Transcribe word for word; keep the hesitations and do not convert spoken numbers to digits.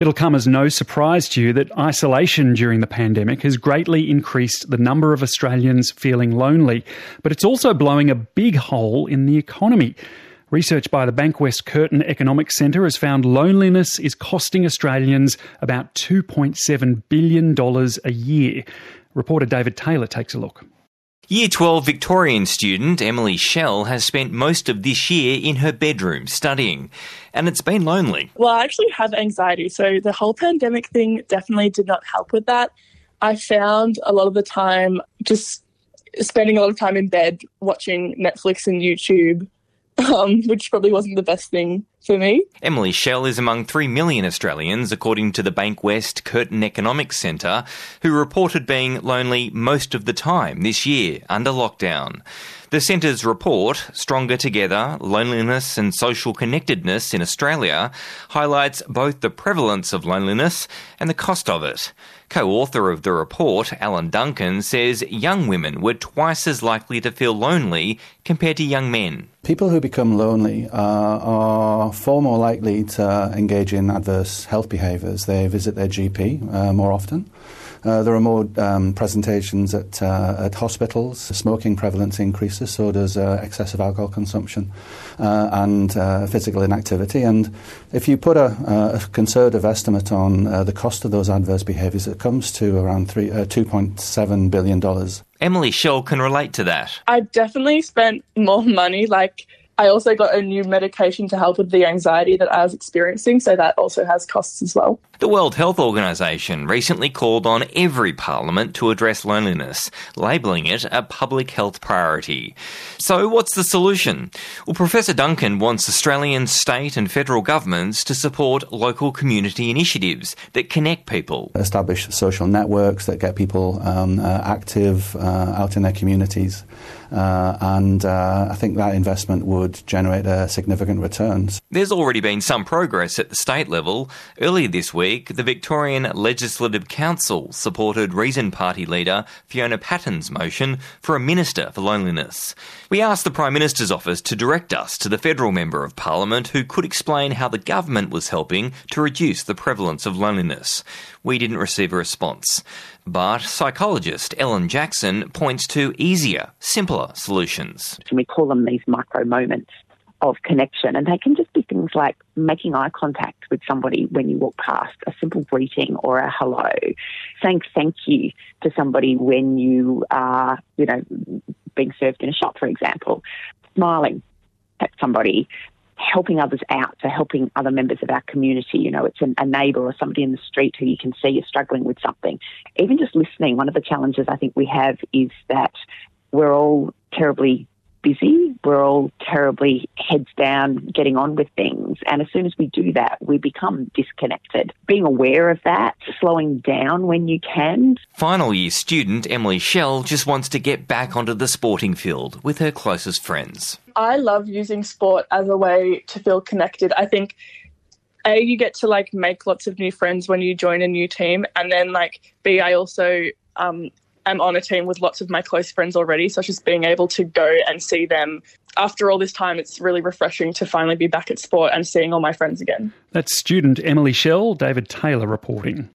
It'll come as no surprise to you that isolation during the pandemic has greatly increased the number of Australians feeling lonely, but it's also blowing a big hole in the economy. Research by the Bankwest Curtin Economics Centre has found loneliness is costing Australians about two point seven billion dollars a year. Reporter David Taylor takes a look. Year twelve Victorian student Emily Shell has spent most of this year in her bedroom studying, and it's been lonely. Well, I actually have anxiety, so the whole pandemic thing definitely did not help with that. I found a lot of the time just spending a lot of time in bed watching Netflix and YouTube, um, which probably wasn't the best thing for me. Emily Shell is among three million Australians, according to the Bankwest Curtin Economics Centre, who reported being lonely most of the time this year under lockdown. The Centre's report, Stronger Together, Loneliness and Social Connectedness in Australia, highlights both the prevalence of loneliness and the cost of it. Co-author of the report, Alan Duncan, says young women were twice as likely to feel lonely compared to young men. People who become lonely uh, are far more likely to engage in adverse health behaviours. They visit their G P uh, more often. Uh, there are more um, presentations at, uh, at hospitals. Smoking prevalence increases, so does uh, excessive alcohol consumption uh, and uh, physical inactivity. And if you put a, a conservative estimate on uh, the cost of those adverse behaviours, it comes to around three, uh, two point seven billion dollars. Emily Shell can relate to that. I definitely spent more money. Like, I also got a new medication to help with the anxiety that I was experiencing, so that also has costs as well. The World Health Organization recently called on every parliament to address loneliness, labelling it a public health priority. So what's the solution? Well, Professor Duncan wants Australian state and federal governments to support local community initiatives that connect people. Establish social networks that get people um, uh, active uh, out in their communities. Uh, and uh, I think that investment would generate uh, significant returns. There's already been some progress at the state level. Earlier this week, the Victorian Legislative Council supported Reason Party leader Fiona Patton's motion for a Minister for Loneliness. We asked the Prime Minister's office to direct us to the federal member of Parliament who could explain how the government was helping to reduce the prevalence of loneliness. We didn't receive a response. But psychologist Ellen Jackson points to easier, simpler solutions. And we call them these micro moments of connection, and they can just be things like making eye contact with somebody when you walk past, a simple greeting or a hello, saying thank you to somebody when you are, you know, being served in a shop, for example, smiling at somebody, helping others out, so helping other members of our community. You know, it's an, a neighbour or somebody in the street who you can see is struggling with something. Even just listening, one of the challenges I think we have is that we're all terribly busy, we're all terribly heads down, getting on with things. And as soon as we do that, we become disconnected. Being aware of that, slowing down when you can. Final year student Emily Shell just wants to get back onto the sporting field with her closest friends. I love using sport as a way to feel connected. I think, A, you get to, like, make lots of new friends when you join a new team. And then, like, B, I also um, am on a team with lots of my close friends already. So just being able to go and see them after all this time, it's really refreshing to finally be back at sport and seeing all my friends again. That's student Emily Shell, David Taylor reporting.